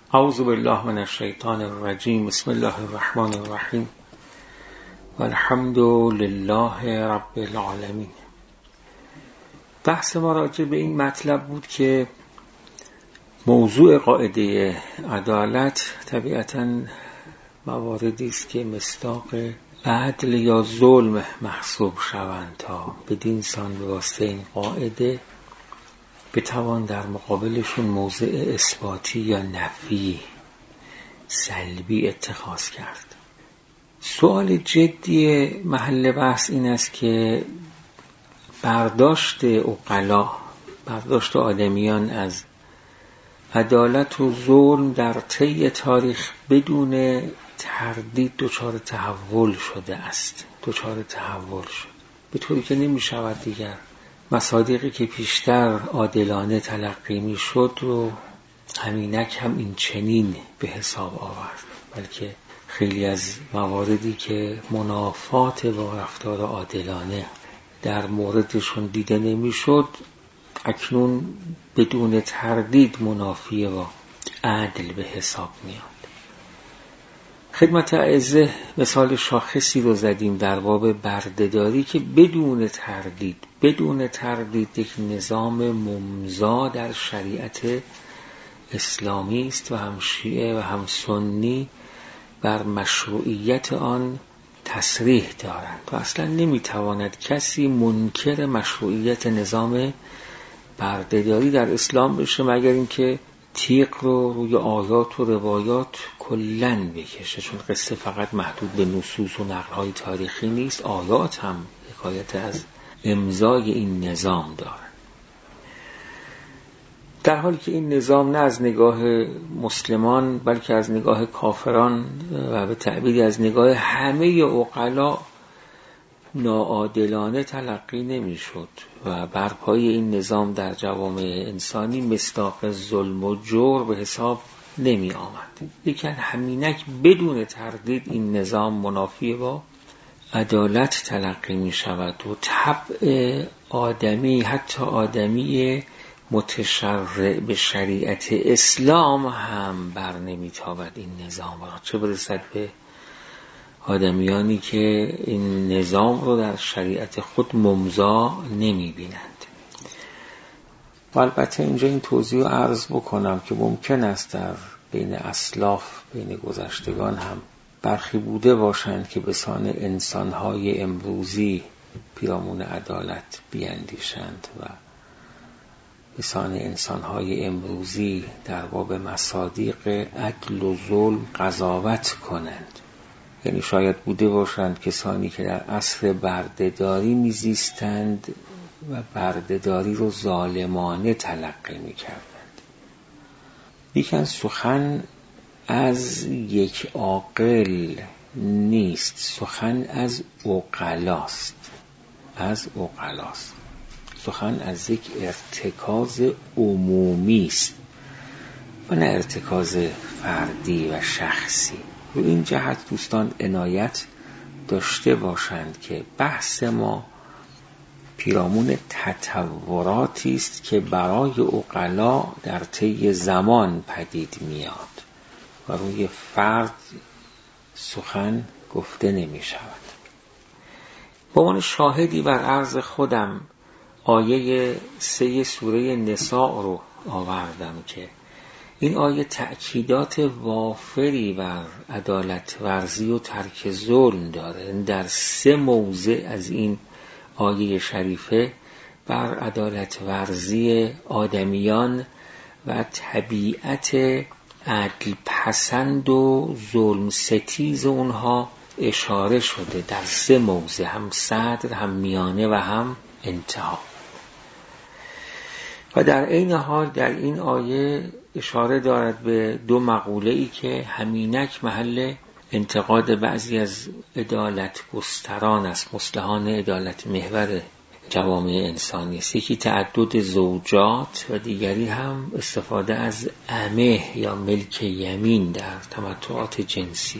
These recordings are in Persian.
اعوذ بالله من الشیطان الرجیم. بسم الله الرحمن الرحیم والحمد لله رب العالمین. بحث ما راجع به این مطلب بود که موضوع قاعده عدالت طبیعتاً مواردی است که مصداق عدل یا ظلم محسوب شوند تا بدین سان به واسطه این قاعده بتوان در مقابلشون موضع اثباتی یا نفی سلبی اتخاذ کرد. سوال جدی محل بحث این است که برداشت عقلا، برداشت آدمیان از عدالت و ظلم در طی تاریخ بدون تردید دچار تحول شده است. دچار تحول شد به طوری که نمی شود دیگر مصادیقی که پیشتر عادلانه تلقی می شد رو همینک هم این چنین به حساب آورد، بلکه خیلی از مواردی که منافات با رفتار عادلانه در موردشون دیده نمی شد اکنون بدون تردید منافی با عدل به حساب میاد. خدمت اعزه مثال شاخصی رو زدیم در باب بردهداری که بدون تردید یک نظام ممضا در شریعت اسلامی است و هم شیعه و هم سنی بر مشروعیت آن تصریح دارند و اصلا نمیتواند کسی منکر مشروعیت نظام بردهداری در اسلام بشه مگر اینکه تیغ رو روی آیات و روایات کلن بکشه، چون قصه فقط محدود به نصوص و نقل‌های تاریخی نیست، آیات هم حکایت از امضای این نظام دارند. در حالی که این نظام نه از نگاه مسلمان بلکه از نگاه کافران و به تعبیری از نگاه همه عقلا ناعادلانه تلقی نمی شد و برپای این نظام در جوامع انسانی مصداق ظلم و جور به حساب نمی آمد. لیکن همینک بدون تردید این نظام منافی با عدالت تلقی می شود و طبع آدمی، حتی آدمی متشرع به شریعت اسلام هم بر نمی تابد این نظام را، چه برسد به آدمیانی که این نظام رو در شریعت خود ممضا نمی بینند. و البته اینجا این توضیح رو عرض بکنم که ممکن است در بین اسلاف، بین گذشتگان هم برخی بوده باشند که به سان انسانهای امروزی پیرامون عدالت بیاندیشند و به سان انسانهای امروزی در باب مصادیق عدل و ظلم قضاوت کنند. یعنی شاید بوده باشند کسانی که در عصر بردهداری میزیستند و بردهداری رو ظالمانه تلقی میکردند. لیکن سخن از یک عاقل نیست، سخن از عقلاست. سخن از یک ارتکاز عمومی است و نه ارتکاز فردی و شخصی. رو این جهت دوستان عنایت داشته باشند که بحث ما پیرامون تطوراتی است که برای عقلا در طی زمان پدید میاد و روی فرد سخن گفته نمی شود. با عنوان شاهدی بر عرض خودم آیه 3 سوره نساء رو آوردم که این آیه تأکیدات وافری بر عدالت ورزی و ترک ظلم داره. در 3 موضع از این آیه شریفه بر عدالت ورزی آدمیان و طبیعت عدل پسند و ظلم ستیز اونها اشاره شده در 3 موضع، هم صدر، هم میانه و هم انتها. و در عین حال در این آیه اشاره دارد به 2 مقوله‌ای که همینک محل انتقاد بعضی از عدالت گستران است، مصلحان عدالت محور جوامع انسانی است. یکی تعدد زوجات و دیگری هم استفاده از امه یا ملک یمین در تمتعات جنسی.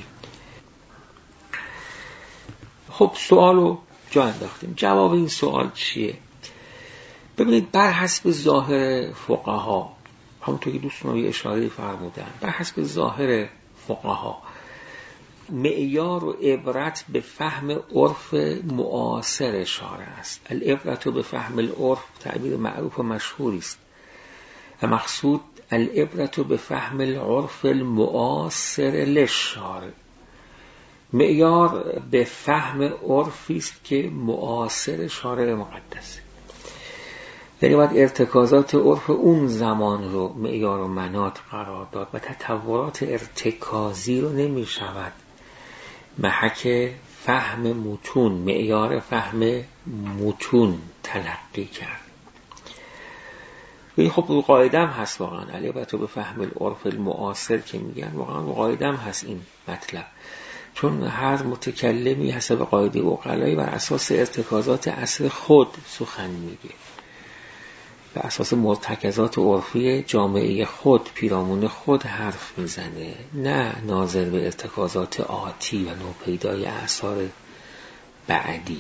خب سوالو جا انداختیم. جواب این سوال چیه؟ ببینید، بر حسب ظاهر فقها همونطور که دوستان اشاره فرمودن بر حسب ظاهر فقها معیار و عبرت به فهم عرف معاصر شارع است. العبرت به فهم العرف تعبیر معروف و مشهوری است و مقصود العبرت به فهم العرف المعاصر للشارع. معیار به فهم عرفی است که معاصر شارع مقدس، یعنی باید ارتکازات عرف اون زمان رو معیار و مناط قرار داد و تطورات ارتکازی رو نمی شود محک فهم متون، معیار فهم متون تلقی کرد. و خب رو قاعده هم هست واقعا البته به فهم العرف المعاصر که میگن واقعا رو قاعده هم هست این مطلب، چون هر متکلمی حسب قاعده عقلایی بر اساس ارتکازات عصر خود سخن میگه، بر اساس مرتکزات عرفی جامعه خود پیرامون خود حرف میزنه، نه ناظر به ارتکازات آتی و نوپیدای اعصار بعدی.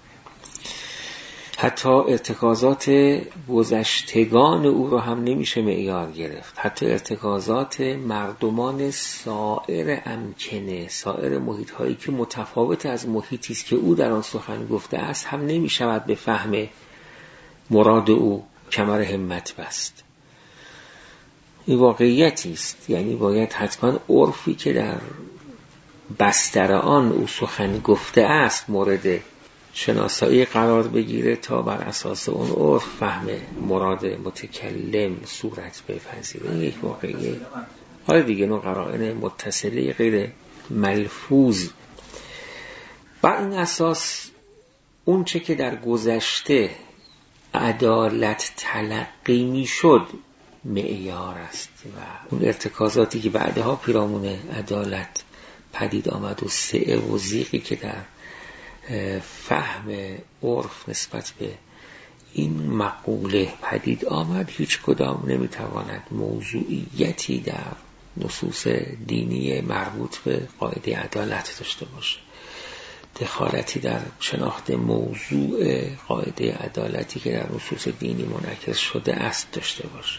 حتی ارتکازات گذشتگان او رو هم نمیشه معیار گرفت، حتی ارتکازات مردمان سایر امکنه، سایر محیط هایی که متفاوت از محیطی است که او در آن سخن گفته است هم نمیشود به فهم مراد او کمر همت بست. این واقعیتی است، یعنی باید حتما عرفی که در بستر آن او سخن گفته است مورد شناسایی قرار بگیره تا بر اساس اون عرف فهم مراد متکلم صورت بپذیره. این یک واقعیه. حالا دیگه نوع قرائن متصله غیر ملفوظ بر این اساس اون چه که در گذشته عدالت تلقی می شد معیار است و اون ارتکازاتی که بعدها پیرامون عدالت پدید آمد و سعه و زیغی که در فهم عرف نسبت به این مقوله پدید آمد هیچ کدام نمیتواند موضوعیتی در نصوص دینی مربوط به قاعده عدالت داشته باشه، دخالتی در شناخت موضوع قاعده عدالتی که در نصوص دینی منعکس شده است داشته باشه.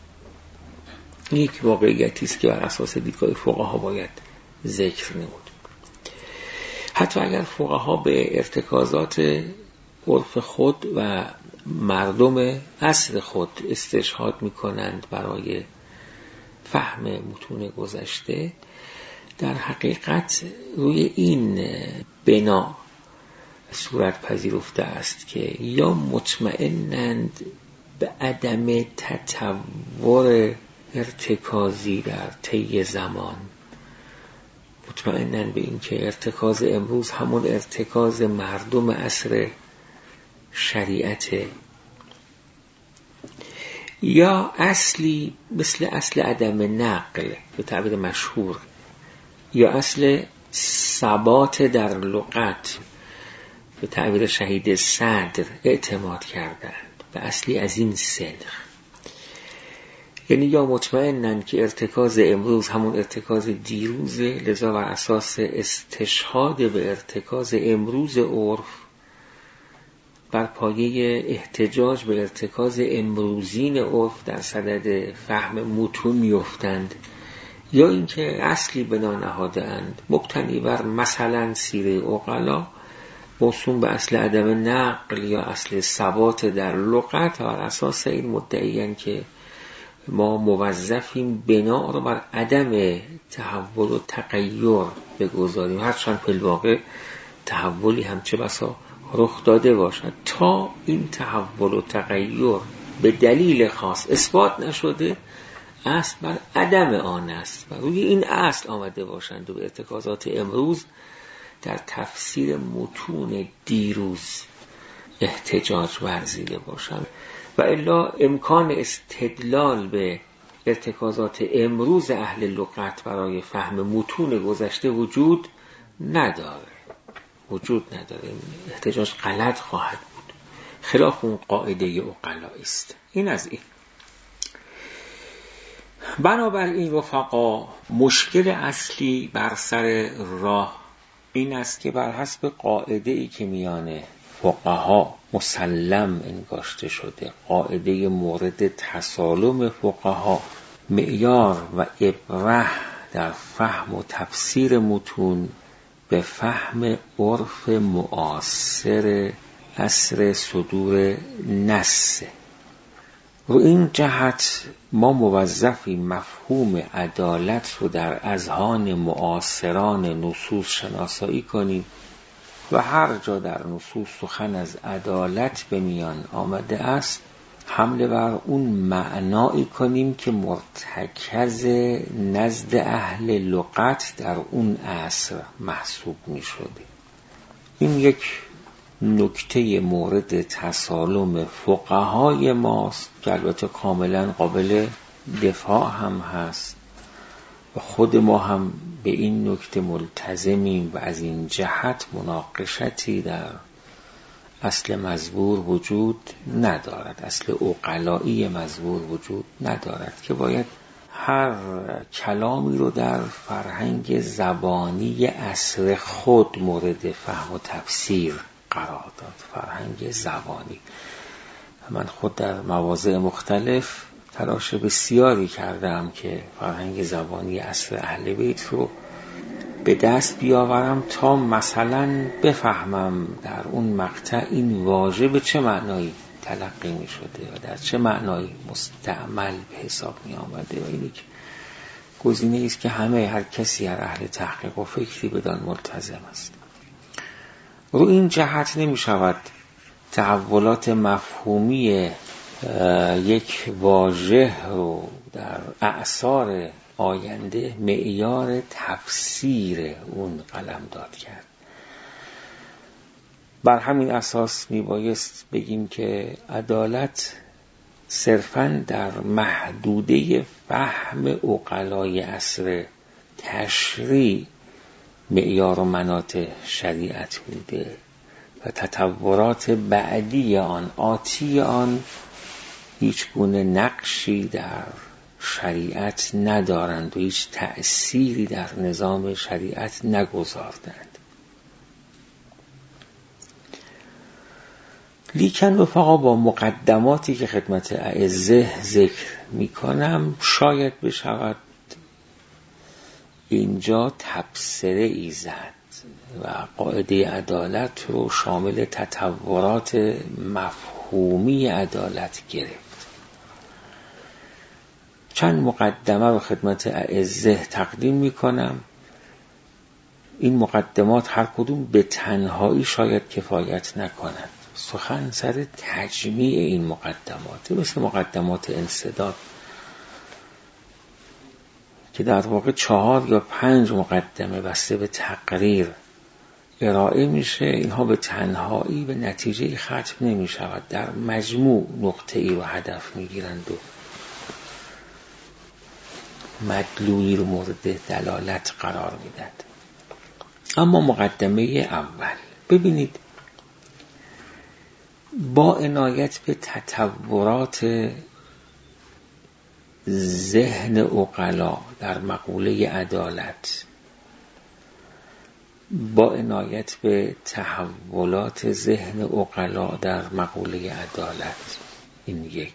یک واقعیتی است که بر اساس دیدگاه فقها باید ذکر نمود. حتی اگر فقها به ارتکازات عرف خود و مردم عصر خود استشهاد می‌کنند برای فهم متون گذشته، در حقیقت روی این بنا صورت پذیرفته است که یا مطمئنند به عدم تطور ارتکازی در طی زمان، مطمئنند به این که ارتکاز امروز همون ارتکاز مردم عصر شریعته، یا اصلی مثل اصل عدم نقل به تعبیر مشهور، یا اصل ثبات در لغت به تعبیر شهید صدر اعتماد کردند به اصلی از این سنخ. یعنی یا مطمئنند که ارتکاز امروز همون ارتکاز دیروزه، لذا بر اساس استشهاد به ارتکاز امروز عرف بر پایه احتجاج به ارتکاز امروزین عرف در صدد فهم متون میافتند، یا اینکه اصلی بنا نهاده‌اند مبتنی بر مثلا سیره عقلا موسوم به اصل عدم نقل یا اصل ثبات در لغت و بر اساس این مدعیان که ما موظفیم بنا رو بر عدم تحول و تغییر بگذاریم، هرچند فی الواقع تحولی هم چه بسا رخ داده باشد، تا این تحول و تغییر به دلیل خاص اثبات نشده اصل بر عدم آن است و روی این اصل آمده باشند و به ارتکازات امروز در تفسیر متون دیروز احتجاج ورزیده باشند. و الا امکان استدلال به ارتکازات امروز اهل لغت برای فهم متون گذشته وجود نداره، احتجاج غلط خواهد بود، خلاف اون قاعده عقلایی است. این از این. بنابراین رفقا مشکل اصلی بر سر راه این است که بر حسب قاعده‌ای که میان فقها مسلم انگاشته شده. قاعده مورد تسالم فقها، معیار و ابره در فهم و تفسیر متون به فهم عرف معاصر عصر صدور نص. رو این جهت ما موظفیم مفهوم عدالت رو در اذهان معاصران نصوص شناسایی کنیم و هر جا در نصوص سخن از عدالت به میان آمده است حمله بر اون معنایی کنیم که مرتکز نزد اهل لغت در اون عصر محسوب می شده. این یک نکته مورد تسالم فقهای ماست که البته کاملا قابل دفاع هم هست و خود ما هم به این نکته ملتزمیم و از این جهت مناقشتی در اصل مزبور وجود ندارد، اصل عقلائی مزبور وجود ندارد که باید هر کلامی رو در فرهنگ زبانی عصر خود مورد فهم و تفسیر قرار داد. فرهنگ زبانی، من خود در مواضع مختلف تلاش بسیاری کردم که فرهنگ زبانی عصر اهل بیت رو به دست بیاورم تا مثلا بفهمم در اون مقطع این واژه به چه معنایی تلقی می شده و در چه معنایی مستعمل به حساب می آمده و این یک گزینه است که هر کسی هر اهل تحقیق و فکری بدان ملتزم است. رو این جهت نمی شود تحولات مفهومی یک واژه رو در اعصار آینده معیار تفسیر اون قلم داد کرد. بر همین اساس میبایست بگیم که عدالت صرفاً در محدوده فهم عقلای عصر تشریع معیار و مناط شریعت بوده و تطورات بعدی آن، آتی آن، هیچ گونه نقشی در شریعت ندارند و هیچ تأثیری در نظام شریعت نگذاردند. لیکن رفقا با مقدماتی که خدمت اعزه ذکر میکنم شاید بشود اینجا تبصره ای زد و قاعده عدالت رو شامل تطورات مفهومی عدالت گرفت. چند مقدمه رو خدمت اعزه تقدیم میکنم. این مقدمات هر کدوم به تنهایی شاید کفایت نکنند. سخن سر تجمیع این مقدمات، مثل مقدمات انسداد که در واقع 4 یا 5 مقدمه بسته به تقریر ارائه میشه. اینها به تنهایی به نتیجه ختم نمی شود، در مجموع نقطه ای رو هدف میگیرند و مدلولی رو مورد دلالت قرار میدند. اما مقدمه اول، ببینید با عنایت به تطورات ذهن عقلا در مقوله عدالت، با عنایت به تحولات ذهن عقلا در مقوله عدالت، این یک،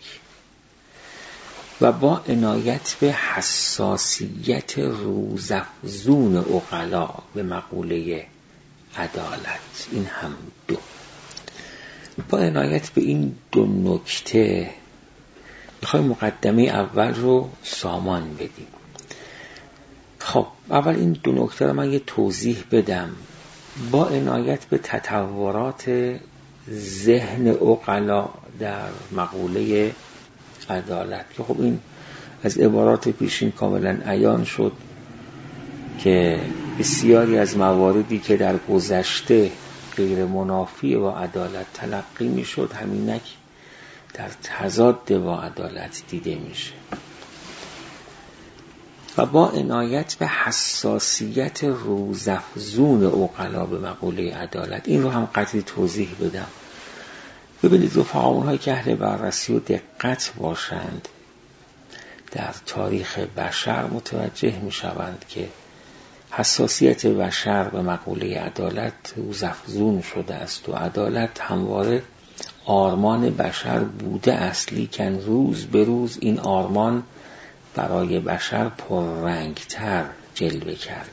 و با عنایت به حساسیت روزافزون عقلا به مقوله عدالت، این هم 2. با عنایت به این 2 نکته میخوایم مقدمه اول رو سامان بدیم. خب اول این 2 نکته رو من یه توضیح بدم. با عنایت به تطورات ذهن عقلا در مقوله عدالت، که خب این از عبارات پیشین کاملا عیان شد که بسیاری از مواردی که در گذشته غیر منافی با عدالت تلقی می شد همینک در تضاد با عدالت دیده میشه. و با عنایت به حساسیت روزافزون عقلا به مقوله عدالت، این رو هم قدری توضیح بدم. ببینید رفقا، اونهایی که اهل بررسی و دقت باشند در تاریخ بشر متوجه می شوند که حساسیت بشر به مقوله عدالت روزافزون شده است و عدالت همواره آرمان بشر بوده است، لیکن روز به روز این آرمان برای بشر پررنگتر جلوه کرده.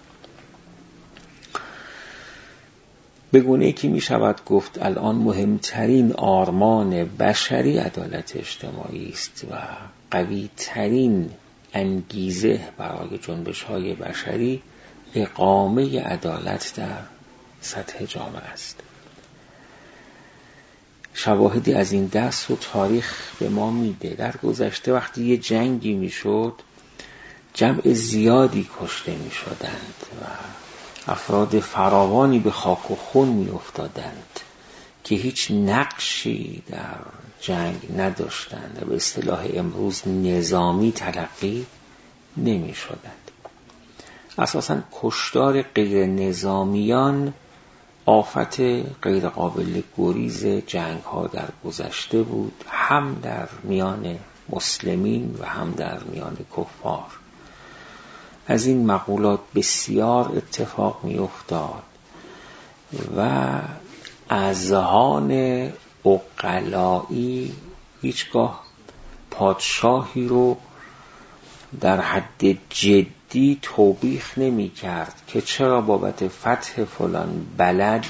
به گونه‌ای که می شود گفت الان مهمترین آرمان بشری عدالت اجتماعی است و قوی ترین انگیزه برای جنبش های بشری اقامه عدالت در سطح جامعه است. شواهدی از این دست و تاریخ به ما میده. در گذشته وقتی یه جنگی میشد جمع زیادی کشته میشدند و افراد فراوانی به خاک و خون میافتادند که هیچ نقشی در جنگ نداشتند و به اصطلاح امروز نظامی تلقی نمیشدند. اساساً کشتار غیر نظامیان آفت غیر قابل گریز جنگ ها در گذشته بود، هم در میان مسلمین و هم در میان کفار. از این مقولات بسیار اتفاق می افتاد و اذهان عقلایی هیچگاه پادشاهی رو در حد جدی توبیخ نمی کرد که چرا بابت فتح فلان بلد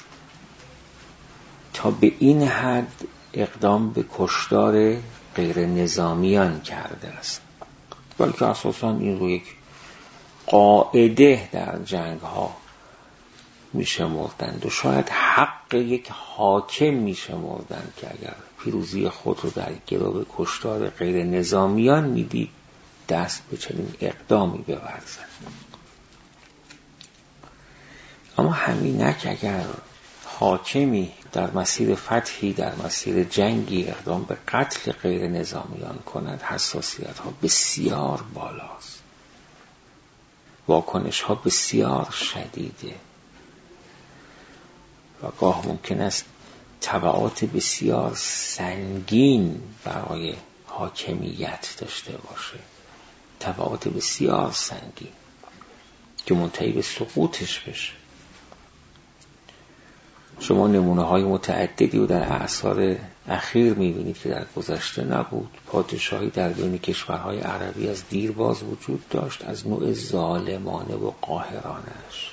تا به این حد اقدام به کشتار غیر نظامیان کرده است، بلکه اساساً این رو یک قاعده در جنگ ها می شمردند و شاید حق یک حاکم می شمردند که اگر پیروزی خود رو در گرو کشتار غیر نظامیان می دید دست به چنین اقدامی بورزد. اما همینک اگر حاکمی در مسیر فتحی، در مسیر جنگی اقدام به قتل غیر نظامیان کند، حساسیت ها بسیار بالاست، واکنش ها بسیار شدیده و گاه ممکن است تبعات بسیار سنگین برای حاکمیت داشته باشه، تبعات بسیار سنگین که منتهی به سقوطش بشه. شما نمونه های متعددی رو در اعصار اخیر میبینید که در گذشته نبود. پادشاهی در بین کشورهای عربی از دیرباز وجود داشت، از نوع ظالمانه و قاهرانش.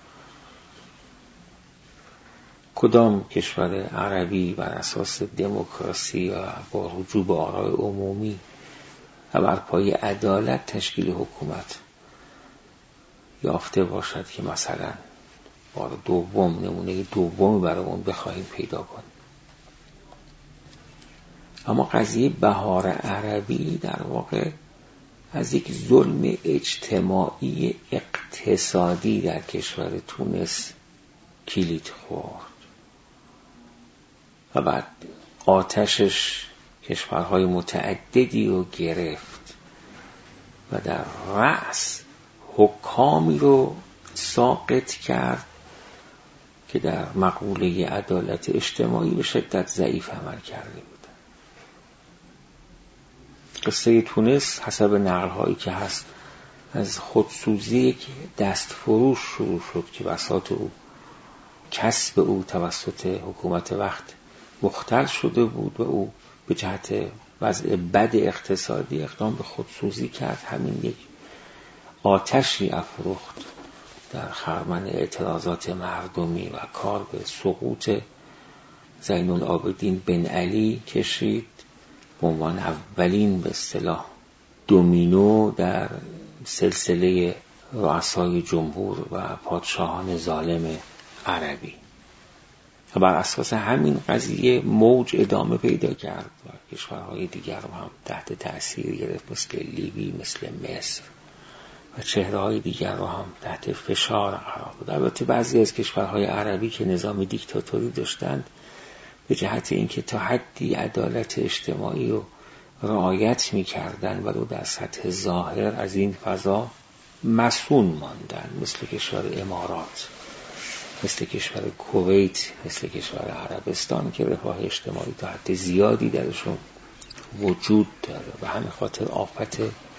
کدام کشور عربی بر اساس دموکراسی و با رجوع به آراء عمومی و بر پای عدالت تشکیل حکومت یافته باشد که مثلا بار دوم، نمونه دوم برامون بخواهیم پیدا کنیم؟ اما قضیه بهار عربی در واقع از یک ظلم اجتماعی اقتصادی در کشور تونس کلید خورد و بعد آتشش کشورهای متعددی رو گرفت و در رأس حکامی رو ساقط کرد که در مقوله عدالت اجتماعی به شدت ضعیف عمل کرده بود. قصه تونس حسب نقل‌هایی که هست از خودسوزی یک دستفروش شروع شد که بساط او، کسب او توسط حکومت وقت مختل شده بود و او به جهت وضع بد اقتصادی اقدام به خودسوزی کرد. همین یک آتشی افروخت در خرمن اعتراضات مردمی و کار به سقوط زین العابدین بن علی کشید به عنوان اولین به اصطلاح دومینو در سلسله رؤسای جمهور و پادشاهان ظالم عربی و بر اساس همین قضیه موج ادامه پیدا کرد و کشورهای دیگر رو هم تحت تأثیر گرفت، مثل لیبی، مثل مصر و چهره‌های دیگر رو هم تحت فشار قرار داد. البته بعضی از کشورهای عربی که نظام دیکتاتوری داشتند به جهت اینکه تا حدی عدالت اجتماعی رو رعایت می‌کردند و در سطح ظاهر از این فضا مصون ماندن، مثل کشور امارات، مثل کشور کویت، مثل کشور عربستان که رفاه اجتماعی تا حد زیادی درشون وجود داره و همین خاطر آفت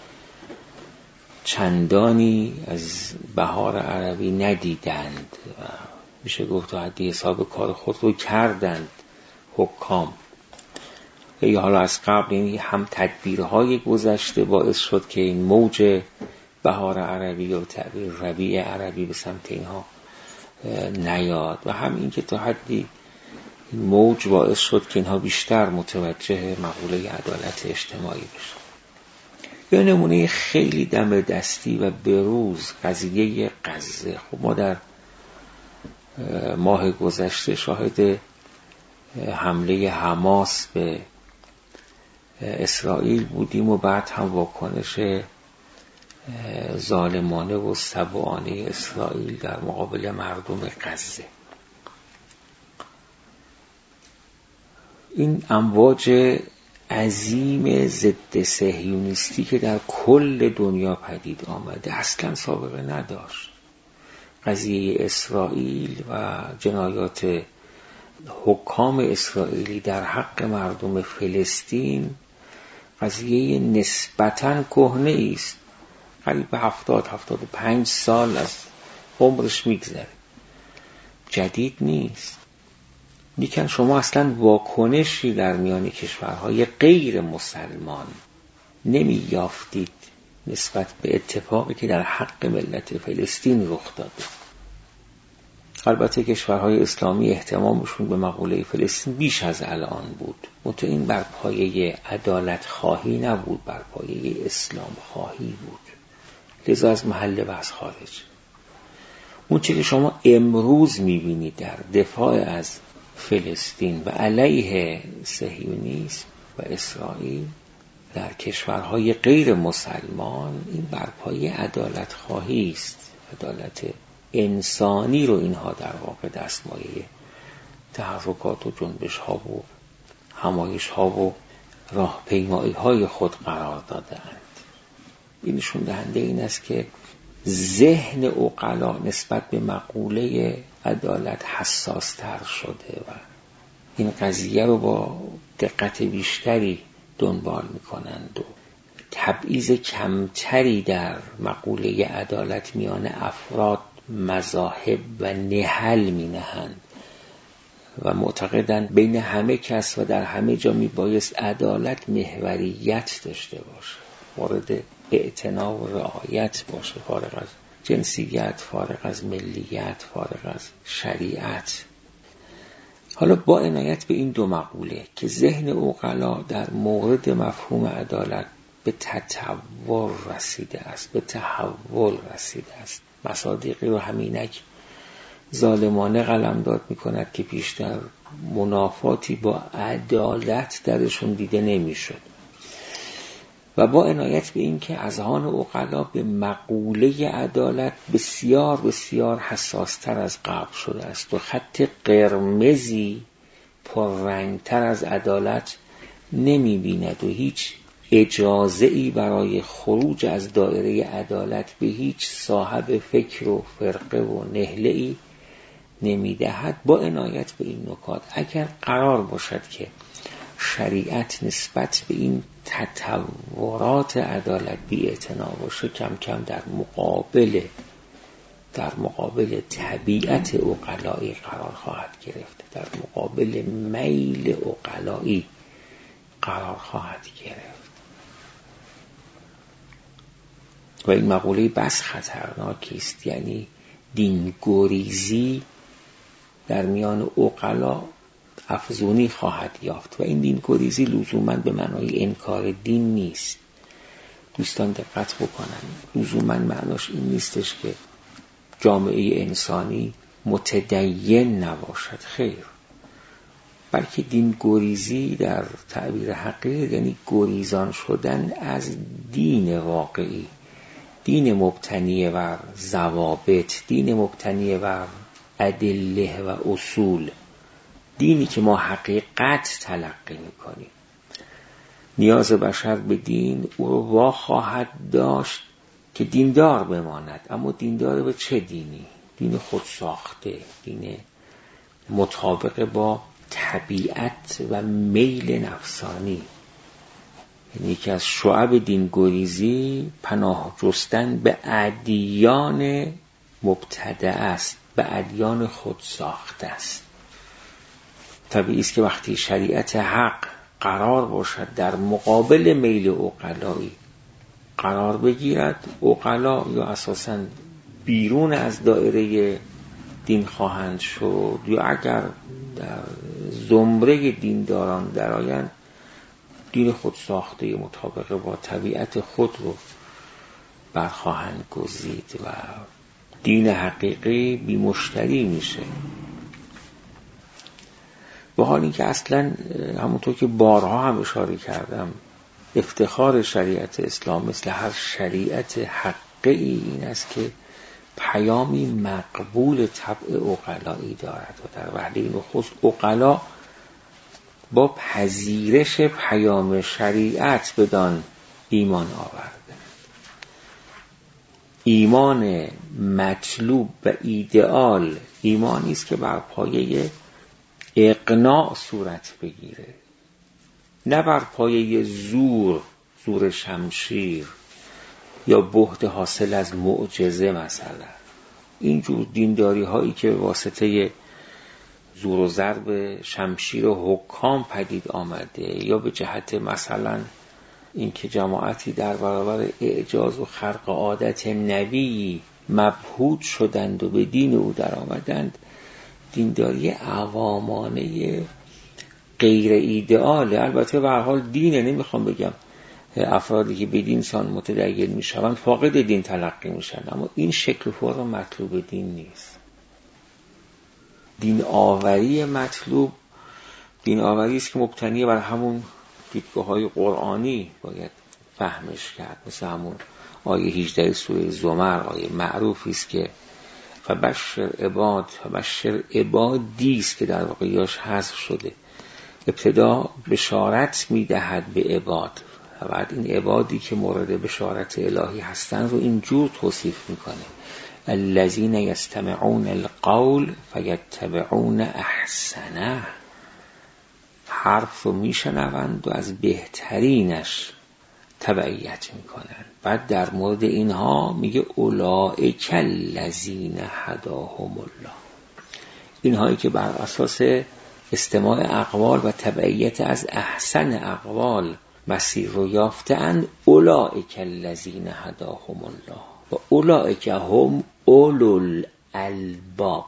چندانی از بهار عربی ندیدند و میشه گفت تا حدی حساب کار خود رو کردند حکام. یا حالا از قبل این هم تدبیرهای گذشته باعث شد که این موج بهار عربی و تعبیر ربیع عربی به سمت اینها نیاد و هم این که تا حدی این موج باعث شد که اینها بیشتر متوجه مقوله عدالت اجتماعی بشن. یه نمونه خیلی دم دستی و بروز قضیه غزه. خب ما در ماه گذشته شاهد حمله حماس به اسرائیل بودیم و بعد هم واکنش ظالمانه و سبوانه اسرائیل در مقابل مردم غزه. این امواج عظیم ضد صهیونیستی که در کل دنیا پدید آمده اصلا سابقه نداشت. قضیه اسرائیل و جنایات حکام اسرائیلی در حق مردم فلسطین قضیه نسبتاً کهنه است. قریب 70-75 سال از عمرش میگذره، جدید نیست. لیکن شما اصلا واکنشی در میان کشورهای غیر مسلمان نمی یافتید نسبت به اتفاقی که در حق ملت فلسطین رخ داده. البته کشورهای اسلامی اهتمامشون به مقوله فلسطین بیش از الان بود، منتها این بر پایه عدالت خواهی نبود، بر پایه اسلام خواهی بود، لذا از محل بحث خارج. اون چیزی که شما امروز میبینید در دفاع از فلسطین و علیه صهیونیسم و اسرائیل در کشورهای غیر مسلمان، این بر پایه عدالت خواهی است. عدالت انسانی رو اینها در واقع دستمایه تحرکات و جنبش ها و همایش ها و راهپیمایی های خود قرار دادند. این نشون دهنده این است که ذهن عقلا نسبت به مقوله عدالت حساس تر شده و این قضیه رو با دقت بیشتری دنبال میکنند و تبعیض کمتری در مقوله عدالت میان افراد، مذاهب و نهل می نهند و معتقدند بین همه کس و در همه جا می بایست عدالت محوریت داشته باشه، مورد اعتنا و رعایت باشه، فارغ از جنسیت، فارغ از ملیت، فارغ از شریعت. حالا با عنایت به این دو مقوله که ذهن عقلا در مورد مفهوم عدالت به تطور رسیده است، به تحول رسیده است. مصادیقی رو همینک ظالمانه قلمداد می‌کند که پیشتر منافاتی با عدالت درشون دیده نمی‌شد. و با عنایت به این که اذهان عقلا به مقوله عدالت بسیار بسیار حساستر از قبل شده است و خط قرمزی پررنگتر از عدالت نمی‌بیند و هیچ اجازه‌ای برای خروج از دایره عدالت به هیچ صاحب فکر و فرقه و نهله‌ای نمی‌دهد. با عنایت به این نکات اگر قرار باشد که شریعت نسبت به این تطورات عدالت بی‌اعتنا باشه، کم کم در مقابل طبیعت عقلایی قرار خواهد گرفت، در مقابل میل عقلایی قرار خواهد گرفت. و این مقوله بس خطرناکی است، یعنی دینگریزی در میان عقلا افزونی خواهد یافت و این دینگریزی لزوماً به معنای انکار دین نیست. دوستان دقت بکنن، لزوماً معناش این نیستش که جامعه انسانی متدین نباشد، خیر، بلکه دینگریزی در تعبیر حقیقی یعنی گریزان شدن از دین واقعی، دین مبتنی بر ضوابط، دین مبتنی بر ادله و اصول، دینی که ما حقیقت تلقی میکنیم. نیاز بشر به دین او رو وا خواهد داشت که دیندار بماند، اما دیندار به چه دینی؟ دین خود ساخته، دین مطابق با طبیعت و میل نفسانی. یعنی یکی از شعب دینگریزی پناه جستن به ادیان مبتدع است، به ادیان خود ساخته است. طبیعی است که وقتی شریعت حق قرار باشد در مقابل میل عقلایی قرار بگیرد، عقلا یا اساساً بیرون از دایره دین خواهند شد یا اگر در زمره دینداران درآیند دین خود ساخته مطابق با طبیعت خود رو برخواهند گزید و دین حقیقی بی مشتری میشه. به حال اینکه اصلا همونطور که بارها هم اشاره کردم افتخار شریعت اسلام مثل هر شریعت حقی این است که پیامی مقبول طبع عقلایی دارد و در وهله نخست عقلا با پذیرش پیام شریعت بدان ایمان آورده. ایمان مطلوب و ایدئال ایمانی است که بر پایه اقناع صورت بگیره، نه بر پایه زور شمشیر یا بهت حاصل از معجزه. مثلا اینجور دینداری هایی که واسطه زور و ضرب شمشیر و حکام پدید آمده یا به جهت مثلا اینکه جماعتی در برابر اعجاز و خرق عادت نبی مبهوت شدند و به دین او در آمدند، دینداری عوامانه غیر ایدئاله. البته به هر حال دینه، نمیخوام بگم افرادی که به دین سان متدین میشوند فاقد دین تلقی میشن، اما این شکل و فرم مطلوب دین نیست. دین آوری مطلوب دین آوری است که مبتنی بر همون دیدگاه‌های قرآنی باید فهمش کرد، مثل همون آیه 18 سوره زمر، آیه معروفی است که فبشر عبادی است که در واقع یاش حذف شده. ابتدا بشارت میدهد به عباد و بعد این عبادی که مورد بشارت الهی هستن رو اینجور توصیف میکنه: الذین یستمعون القول فیتبعون احسنه. حرف رو میشنوند و از بهترینش تبعیت میکنن. بعد در مورد اینها میگه اولئک الذین هداهم الله. اینهایی که بر اساس استماع اقوال و تبعیت از احسن اقوال مسیر رو یافتند، اولئک الذین هداهم الله و اولئک هم اولو الالباب.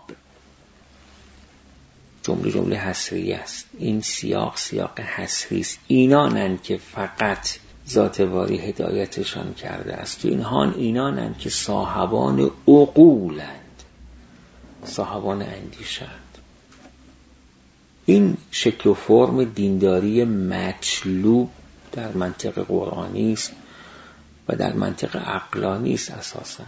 جمله حصری است. این سیاق حصری است. اینانند که فقط ذات باری هدایتشان کرده است و اینانند که صاحبان عقولند، صاحبان اندیشند. این شکل و فرم دینداری مطلوب در منطق قرآنی است و در منطق عقلانی است اساساً.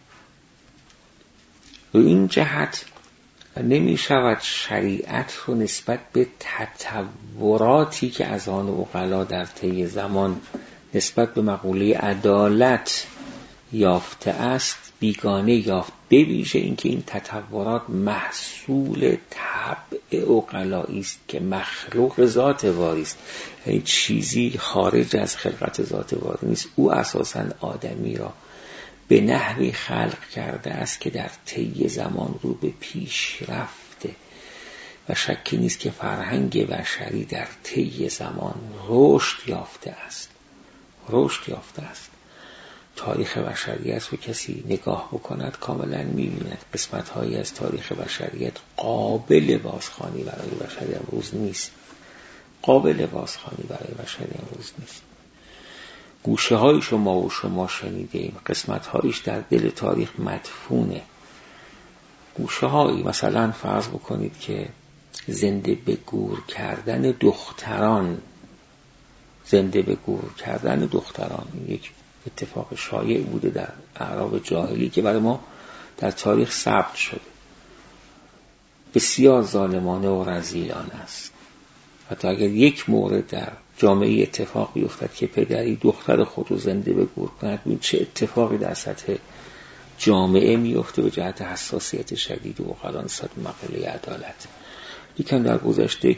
و این جهت نمی شود شریعت رو نسبت به تطوراتی که از آن عقلا در طی زمان نسبت به مقوله عدالت یافته است بیگانه یافت، به ویژه اینکه این تطورات محصول طبع عقلایی است که مخلوق ذات باری است، یعنی چیزی خارج از خلقت ذات باری نیست. او اساساً آدمی را به نحوی خلق کرده است که در طی زمان رو به پیش رفته و شکی نیست که فرهنگ بشری در طی زمان رشد یافته است. تاریخ بشریت رو کسی نگاه بکند کاملا می‌بیند قسمت‌هایی از تاریخ بشریت قابل بازخوانی برای بشر امروز نیست. گوشه‌های شما شنیدیم، قسمت‌هایش در دل تاریخ مدفونه. گوشه‌هایی مثلا فرض بکنید که زنده به گور کردن دختران یک اتفاق شایع بوده در اعراب جاهلی که برای ما در تاریخ ثبت شده. بسیار ظالمانه و رذیلانه است. حتی اگر یک مورد در جامعه اتفاق بیفتد که پدری دختر خود رو زنده به گور کند، ببین چه اتفاقی در سطح جامعه میفته به جهت حساسیت شدید و عقلان نسبت به مقوله عدالت. لیکن در گذشته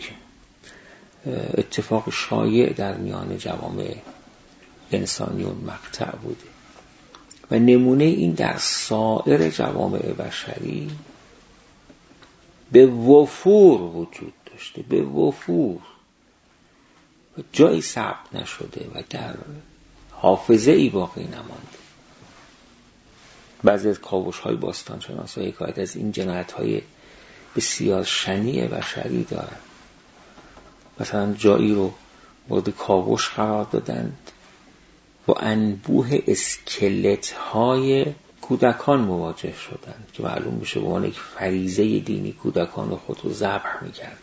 اتفاق شایع در میان جوامع انسانیون مقطع بوده و نمونه این در سایر جوامع بشری به وفور وجود داره. داشته به وفور و جایی ثبت نشده و در حافظه ای باقی نمانده. بعضی از کاوش‌های باستانشناسا حکایت از این جنایت‌های بسیار شنیع بشری دارند. مثلا جایی رو مورد کاوش قرار دادند، با انبوه اسکلت‌های کودکان مواجه شدند که معلوم میشه به عنوان یک فریضه دینی کودکان خود رو ذبح می‌کردند.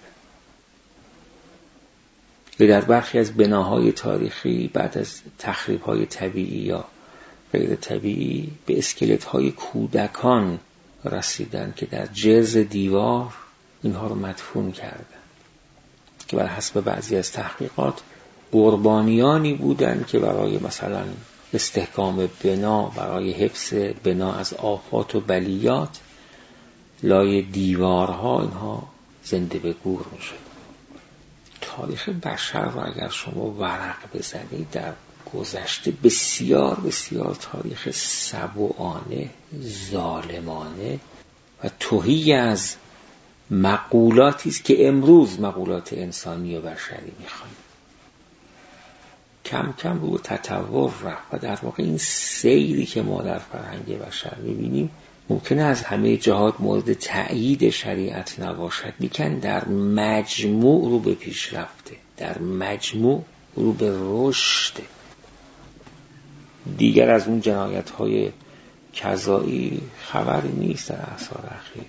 و در برخی از بناهای تاریخی بعد از تخریب‌های طبیعی یا غیر طبیعی به اسکلت‌های کودکان رسیدند که در جرز دیوار اینها رو مدفون کردند که بر حسب بعضی از تحقیقات قربانیانی بودند که برای مثلا استحکام بنا، برای حفظ بنا از آفات و بلیات لای دیوارها اینها زنده به گور میشد. تاریخ بشر رو اگر شما ورق بزنید در گذشته بسیار بسیار تاریخ سبوانه، ظالمانه و تهی از مقولاتی است که امروز مقولات انسانی و بشری میخوان. کم کم رو تطور رفت و در واقع این سیری که ما در فرهنگ بشر میبینیم ممکنه از همه جهات مورد تأیید شریعت نباشد، لیکن در مجموع رو به پیش رفته، در مجموع رو به رشد. دیگر از اون جنایت‌های کذایی خبری نیست در عصر اخیر.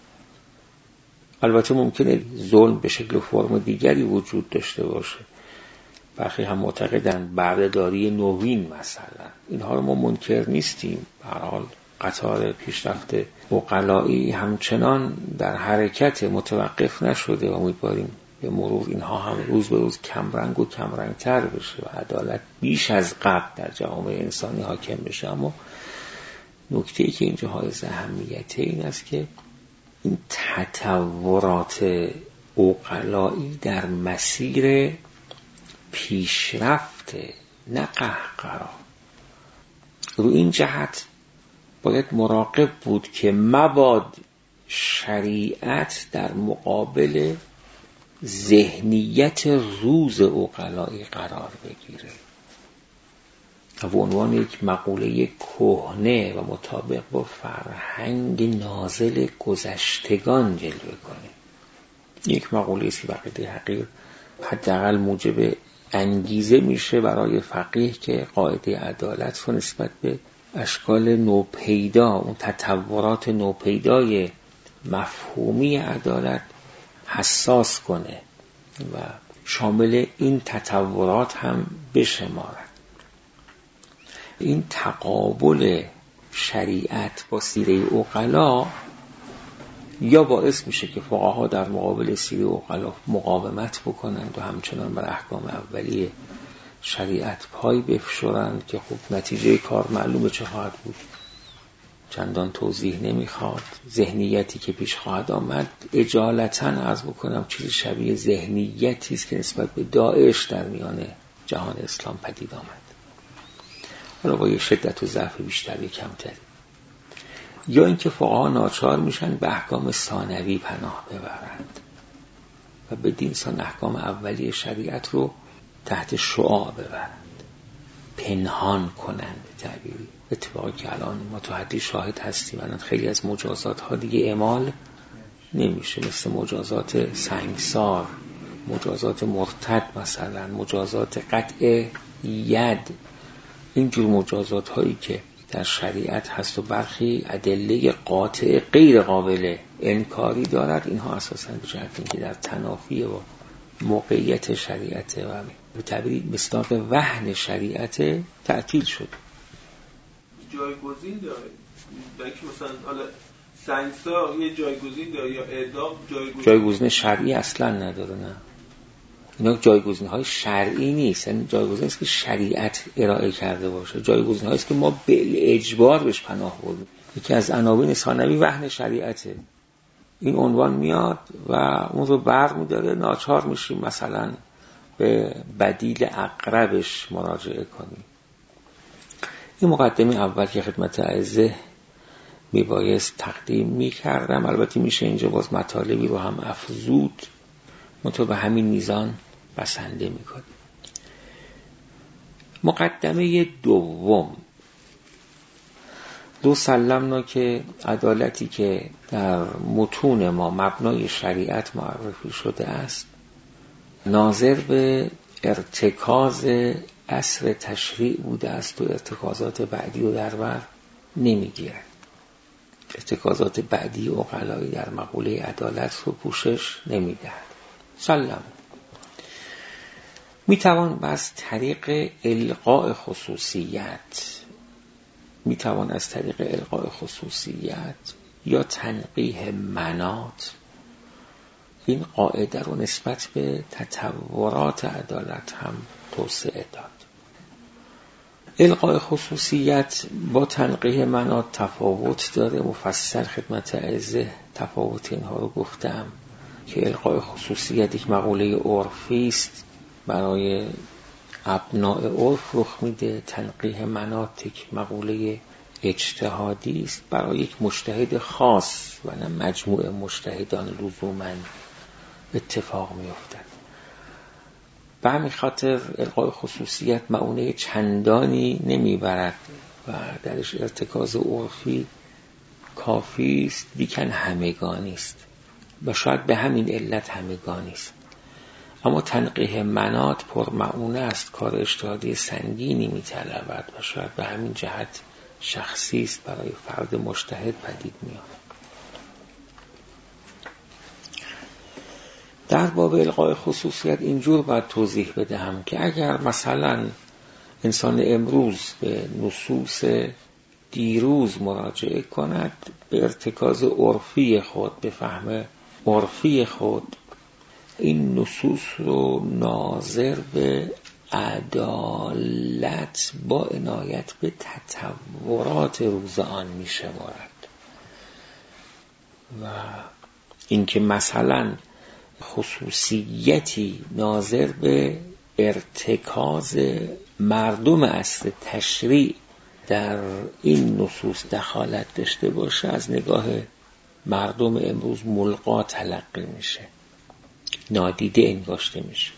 البته ممکنه ظلم به شکل و فرم دیگری وجود داشته باشه. برخی هم معتقدند بردهداری نوین مثلا، اینها رو ما منکر نیستیم. به هر حال قطار پیشرفت عقلایی همچنان در حرکت متوقف نشده و امیدواریم به مرور اینها هم روز به روز کمرنگ و کمرنگتر بشه و عدالت بیش از قبل در جامعه انسانی حاکم بشه. اما نکته‌ای که اینجا حائز اهمیته این است که این تطورات عقلایی در مسیر پیشرفت نه قهقرا. رو این جهت باید مراقب بود که مباد شریعت در مقابل ذهنیت روز عقلایی قرار بگیره و به عنوان یک مقوله کهنه و مطابق با فرهنگ نازل گذشتگان جلوه کنه. یک مقوله است که بقیده حقیر حداقل موجب انگیزه میشه برای فقیه که قاعده عدالت رو نسبت به اشکال نوپیدا، اون تطورات نوپیدای مفهومی عدالت حساس کنه و شامل این تطورات هم بشمارد. این تقابل شریعت با سیره عقلا یا باعث میشه که فقها در مقابل سیره عقلا مقاومت بکنند و همچنان بر احکام اولیه شریعت پای بفشارند که خب نتیجه کار معلومه چه خواهد بود، چندان توضیح نمیخواد. ذهنیتی که پیش خواهد آمد اجالتاً عرض بکنم چیز شبیه ذهنیتی است که نسبت به داعش در میان جهان اسلام پدید آمد، حالا با یه شدت و ضعف بیشتر یا کمتری. یا اینکه فقها ناچار میشن به احکام ثانوی پناه ببرند و بدین سان احکام اولیه شریعت رو تحت شعاع ببرند، پنهان کنند. تعبیری اتفاقی که الان ما تو حدی شاهد هستیم. الان خیلی از مجازات ها دیگه اعمال نمیشه، مثل مجازات سنگسار، مجازات مرتد مثلا، مجازات قطع ید. اینجور مجازات هایی که در شریعت هست و برخی ادله قاطع غیر قابل انکاری دارد، اینها اساساً به جهت اینکه در تنافی و موقعیت شریعت و به تعبیری مصداق وهن شریعت تعطیل شد. جایگزین داره بلکه مثلا حالا سنگسار یه جایگزین داره یا اعدام جایگزین شرعی اصلا نداره. نه، اینا جایگزین های شرعی نیست، یعنی جایگزین است که شریعت ارائه کرده باشه. جایگزین هایی است که ما به اجبار بهش پناه بردیم. یکی از عناوین ثانوی وهن شریعته. این عنوان میاد و اون رو برمی‌داره، ناچار میشیم مثلا به بدیل اقربش مراجعه کنیم. این مقدمه اول که خدمت اعزه میبایست تقدیم میکردم. البته میشه اینجا باز مطالبی رو هم افزود منتها به همین میزان بسنده میکنیم. مقدمه دوم، دو سلمنا که عدالتی که در متون ما مبنای شریعت معرفی شده است ناظر به ارتکاز عصر تشریع بوده است و ارتکازات بعدی رو در بر نمیگیرد. ارتکازات بعدی عقلایی در مقوله عدالت رو پوشش نمیدهد. سلم میتوان از طریق القاء خصوصیت یا تنقیح مناط این قاعده رو نسبت به تطورات عدالت هم توسعه داد. القاء خصوصیت با تنقیح مناط تفاوت داره. مفصل خدمت اعزه تفاوت اینها رو گفتم که القاء خصوصیت یک مقوله عرفی است، برای ابناء عرف رخ میده. تنقیح مناط یک مقوله اجتهادی است، برای یک مجتهد خاص و نه مجموعه مجتهدان لزوماً اتفاق میافتد. به همین خاطر القاء خصوصیت معونه چندانی نمیبرد و درش ارتکاز عرفی کافی است، لیکن همگانی است و شاید به همین علت همگانی است. اما تنقیح مناط پر معونه است، کار اجتهادی سنگینی میطلبد و شاید به همین جهت شخصی است، برای فرد مجتهد پدید میاد. در باب القاء خصوصیت اینجور باید توضیح بدهم که اگر مثلا انسان امروز به نصوص دیروز مراجعه کند، به ارتکاز عرفی خود، به فهم عرفی خود، این نصوص رو ناظر به عدالت با عنایت به تطورات روز آن می شمارد و اینکه مثلا خصوصیتی ناظر به ارتکاز مردم عصر تشریع در این نصوص دخالت داشته باشه، از نگاه مردم امروز ملغا تلقی میشه، نادیده انگاشته میشه.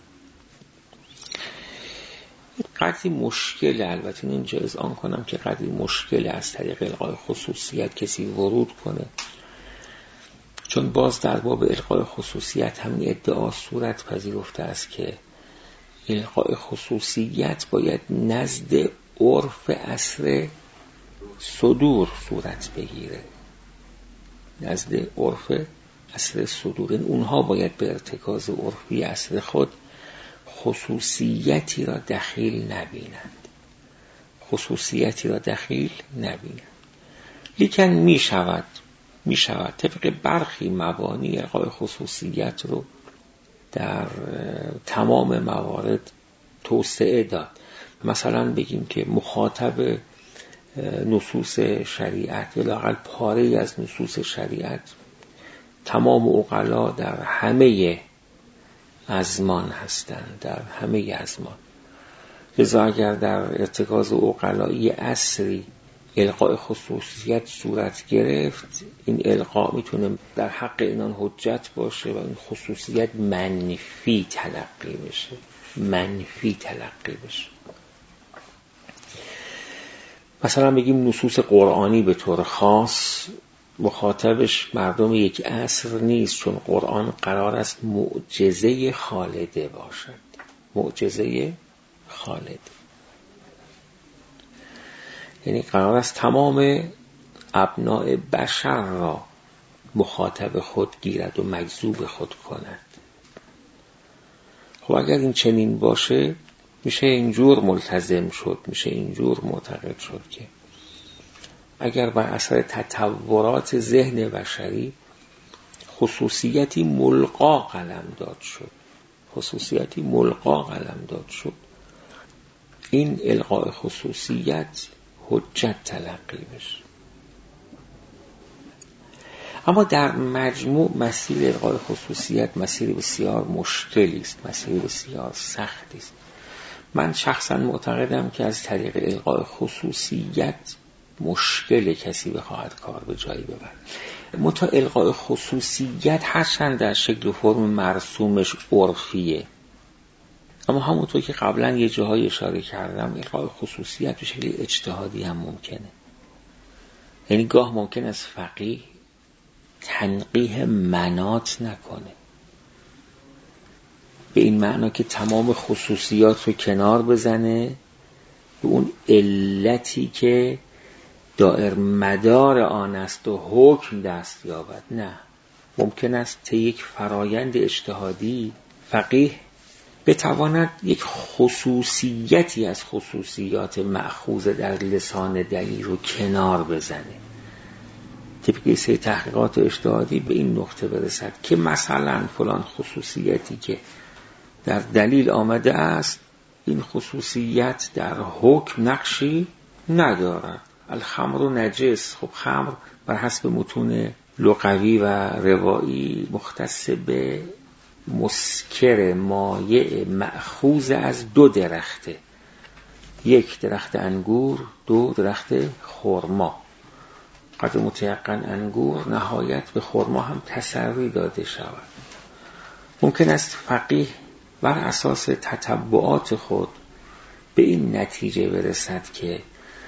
قدری مشکل، البته اینجا اذعان کنم که قدری مشکل از طریق القاء خصوصیت کسی ورود کنه، چون باز در باب القاء خصوصیت همین ادعا صورت پذیرفته است که القاء خصوصیت باید نزد عرف عصر صدور صورت بگیره، نزد عرف عصر صدور. اونها باید به ارتکاز عرفی عصر خود خصوصیتی را دخیل نبینند، لیکن می شود طبق برخی مبانی القاء خصوصیت رو در تمام موارد توسعه داد. مثلا بگیم که مخاطب نصوص شریعت یا لااقل پاره‌ای از نصوص شریعت تمام عقلا در همه ازمان هستند، در همه ازمان. لذا اگر در ارتکاز عقلایی عصری القاء خصوصیت صورت گرفت، این القاء میتونه در حق اینان حجت باشه و این خصوصیت منفی تلقی بشه. مثلا بگیم نصوص قرآنی به طور خاص مخاطبش مردم یک عصر نیست، چون قرآن قرار است معجزه خالده باشد، معجزه خالده، یعنی قرار است تمام ابناء بشر را مخاطب خود گیرد و مجذوب خود کند. خب اگر این چنین باشه، میشه اینجور ملتزم شد، میشه اینجور معتقد شد که اگر بر اثر تطورات ذهن بشری خصوصیتی ملغا قلمداد شد، این القاء خصوصیت حجت تلقی بشه. اما در مجموع مسیر القاء خصوصیت مسیر بسیار مشکلی است، مسیر بسیار سختی است. من شخصا معتقدم که از طریق القاء خصوصیت مشکل کسی بخواهد کار به جایی ببرد. منتها القاء خصوصیت هرچند در شکل و فرم مرسومش عرفیه، اما همونطور که قبلا یه جاهای اشاره کردم القاء خصوصیت به شکل اجتهادی هم ممکنه. یعنی گاه ممکن است فقیه تنقیح مناط نکنه، به این معنا که تمام خصوصیات رو کنار بزنه به اون علتی که دائر مدار آن است و حکم دست یابد. نه، ممکن است طی یک فرایند اجتهادی فقیه بتواند یک خصوصیتی از خصوصیات مأخوذ در لسان دلیل رو کنار بزنه. طبق سری تحقیقات اجتهادی به این نقطه برسد که مثلا فلان خصوصیتی که در دلیل آمده است این خصوصیت در حکم نقشی ندارد. الخمر نجس، خب خمر بر حسب متون لغوی و روایی مختص به مسکر مایع مأخوذ از 2 درخته، 1 درخت انگور، 2 درخت خرما. قدر متیقن انگور، نهایت به خرما هم تسری داده شود. ممکن است فقیه بر اساس تتبعات خود به این نتیجه برسد که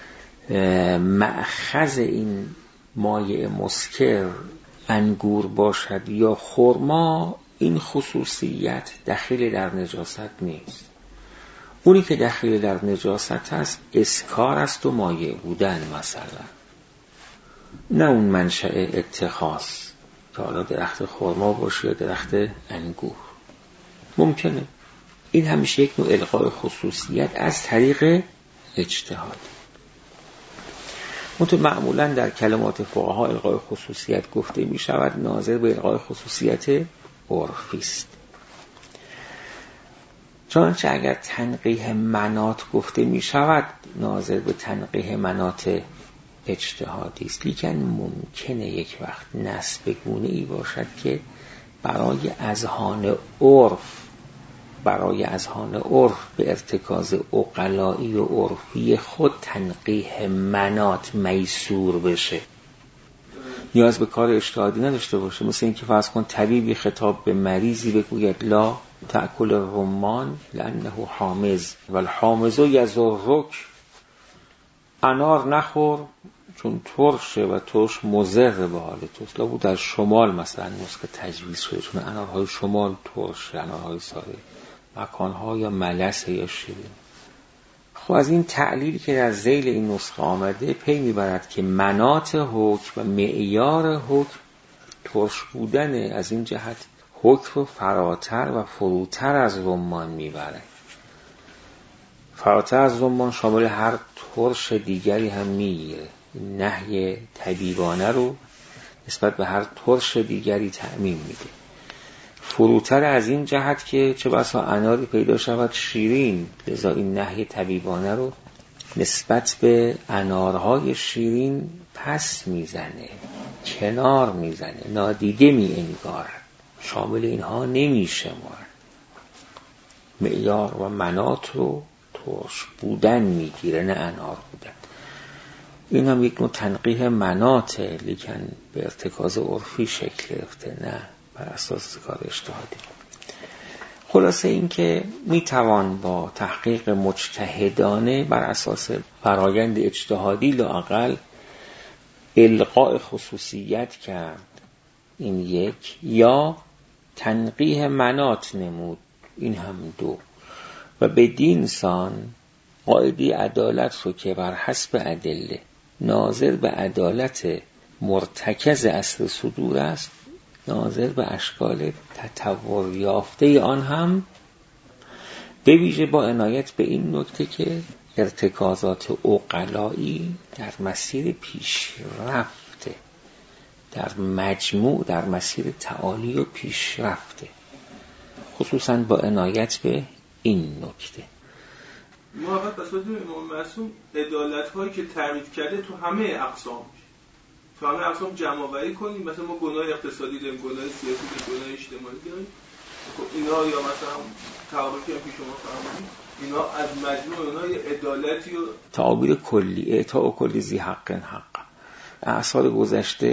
مأخذ این مایع مسکر انگور باشد یا خرما، این خصوصیت دخیل در نجاست نیست. اونی که دخیل در نجاست است اسکار است و مایع بودن مثلا، نه اون منشأ اتخاذ که حالا درخت خرما باشه یا درخت انگور. ممکنه این همیشه یک نوع القاء خصوصیت از طریق اجتهاد. معمولا در کلمات فقها القاء خصوصیت گفته می شود ناظر به القاء خصوصیت عرفی است. چنانچه اگر تنقیح مناط گفته می شود ناظر به تنقیح مناط اجتهادی است. لیکن ممکنه یک وقت نسب گونه ای باشد که برای اذهان عرف به ارتکاز عقلایی و عرفی خود تنقیح مناط میسور بشه، نیاز به کار اجتهادی نداشته باشه. مثل این که فرض کن طبیبی خطاب به مریضی بگوید لا تأکل الرمان لأنه حامض والحامض یضرک، انار نخور چون ترشه و ترش مضر به حال توست. لابد در شمال مثلا نسخه تجویز شده، چون انارهای شمال ترشه، انارهای ساره مکانها یا ملسه یا شیرین. خب از این تعلیلی که در ذیل این نسخه آمده پی میبرد که مناط حکم و معیار حکم ترش بودن از این جهت حکم رو فراتر و فروتر از رمان میبره. فراتر از رمان شامل هر ترش دیگری هم میگیره. نهی طبیبانه رو نسبت به هر ترش دیگری تعمیم میده. فروتر از این جهت که چه بسا اناری پیدا شود شیرین، لذا این نهی طبیبانه رو نسبت به انارهای شیرین پس میزنه، کنار میزنه، نادیده می‌انگارد، شامل اینها نمیشمارد. معیار و مناط رو ترش بودن میگیره، نه انار بودن. این هم یک نوع تنقیح مناطه، لیکن به ارتکاز عرفی شکل گرفته، نه بر اساس کار اجتهادی. خلاصه این که میتوان با تحقیق مجتهدانه بر اساس فرایند اجتهادی لااقل القاء خصوصیت کرد، این یک، یا تنقیح مناط نمود، این هم 2. و بدین سان قاعده عدالت رو که بر حسب ادله ناظر به عدالت مرتکز اصل صدور است، ناظر به اشکال تطور یافته آن هم، به ویژه با عنایت به این نکته که ارتکازات عقلایی در مسیر پیشرفته، در مجموع در مسیر تعالی و پیشرفته، خصوصا با عنایت به این نکته. موافق پس بدونیم امام معصوم عدالت‌هایی که تعریف کرده تو همه اقسام تو همه اقسام جمع آوری کنیم. مثلا ما گناه اقتصادی داریم، گناه سیاسی داریم، گناه اجتماعی داریم. خب اینا یا مثلا تعارفی هم که شما فرمودید، اینا از مجموع اونها یه عدالتی و تعابیر کلی، اعطاء کلی ذی حق حق. اعصار گذشته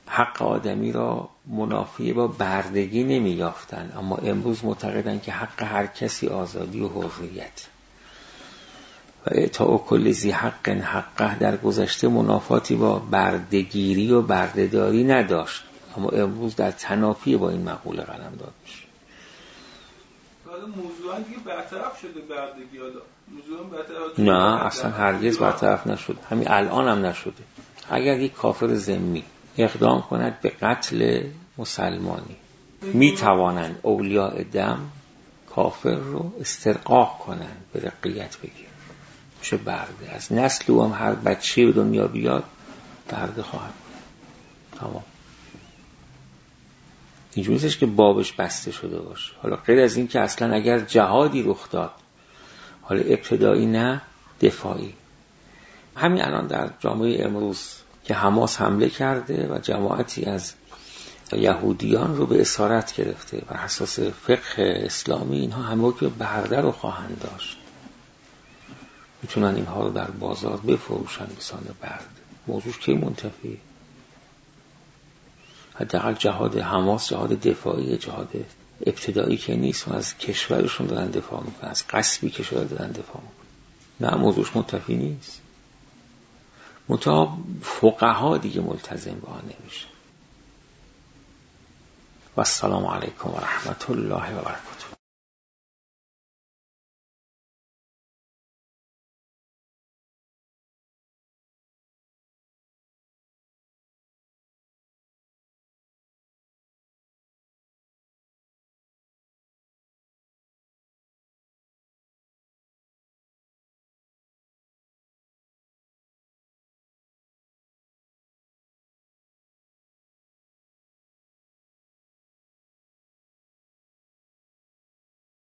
حق آدمی را منافی با بردگی نمی یافتن، اما امروز معتقدن که حق هر کسی آزادی و حریت و اعطاء کل ذی حق حقه در گذشته منافاتی با بردگیری و بردهداری نداشت، اما امروز در تنافی با این مقوله قلمداد میشه. حالا موضوعا دیگه برطرف شده بردگی، حالا موضوعا برطرف نه اصلا هرگز برطرف نشد، همین الان هم نشده. اگر یک کافر ذمی اقدام کند به قتل مسلمانی، می توانند اولیاء دم کافر رو استرقاق کنند، به رقیت بگیرن، میشه برده. از نسل او هم هر بچه به دنیا بیاد برده خواهد. تمام. اینجوری نیستش که بابش بسته شده باشه. حالا غیر از این که اصلا اگر جهادی رخ داد، حالا ابتدایی نه دفاعی، همین الان در جامعه امروز که حماس حمله کرده و جماعتی از یهودیان رو به اسارت گرفته بر اساس فقه اسلامی، اینها همه که برده رو خواهند داشت، میتونن اینها رو در بازار بفروشن به سان برده. موضوعش کی منتفی؟ حداقل جهاد حماس جهاد دفاعی، جهاد ابتدایی که نیست و از کشورشون دارن دفاع میکنن، از غصبی کشور دارن دفاع میکنن. نه موضوعش منتفی نیست، منتها فقها دیگه ملتزم به آن نمیشه. و السلام علیکم و رحمت الله و برکاته.